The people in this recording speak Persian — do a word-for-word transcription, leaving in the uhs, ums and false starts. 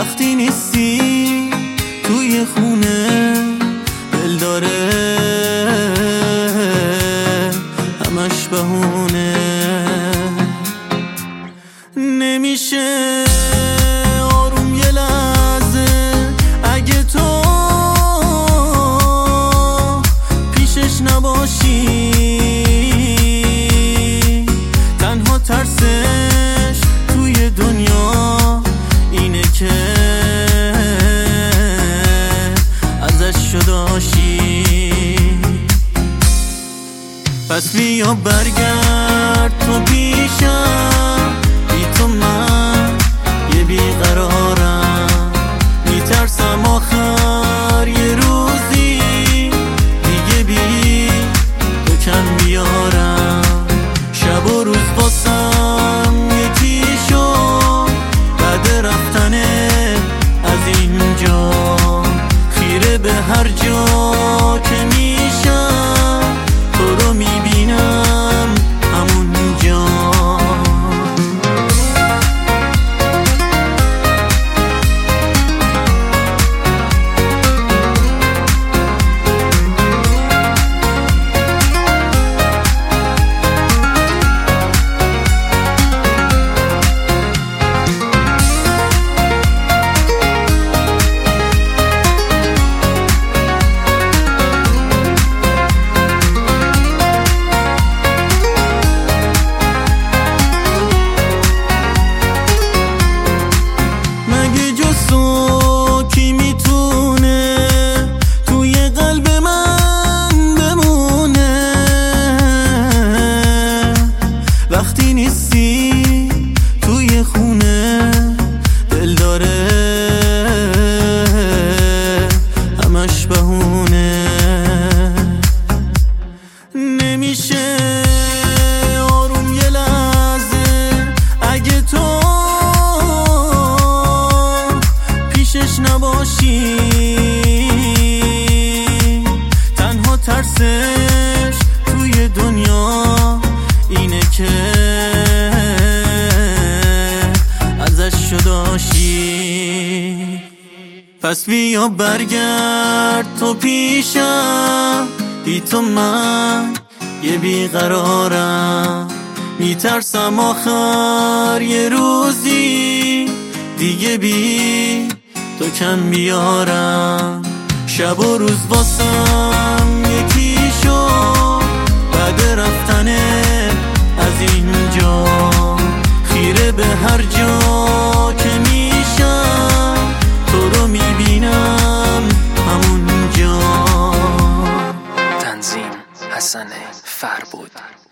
وقتی نیستی توی خونه دل داره همش بهونه. نمیشه آروم یه لحظه اگه تو پیشش نباشی. تنها ترسش توی دنیا اینه که ازش جداشی. پس بیا برگرد تو پیشم، بی تو من یه بیقرارم. میترسم آخر یه روزی دیگه بی تو کم بیارم. شب و روز واسم یکی شد بعد رفتنه از اینجا. خیره به هر جا که میشم تو رو میبینم همونجا. وقتی نیستی توی خونه دل داره همش بهونه. نمیشه آروم یه لحظه اگه تو پیشش نباشی. تنها ترسش توی دنیا اینه که ازش جداشی. پس بیا برگرد تو پیشم، بی تو من یه بیقرارم. میترسم آخر یه روزی دیگه بی تو کم بیارم. شب و روز واسم یکی شد بعد رفتنه از اینجا. خیره به هر جا که میشم تو رو میبینم همونجا. تنظیم حسن فربود.